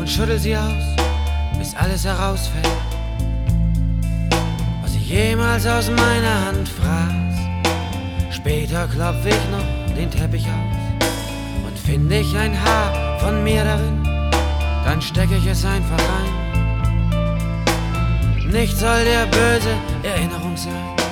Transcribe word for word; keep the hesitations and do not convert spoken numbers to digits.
und schüttel sie aus, bis alles herausfällt, was ich jemals aus meiner Hand fraß. Später klopf ich noch den Teppich aus und finde ich ein Haar von mir darin, dann stecke ich es einfach rein. Nichts soll der böse Erinnerung sein,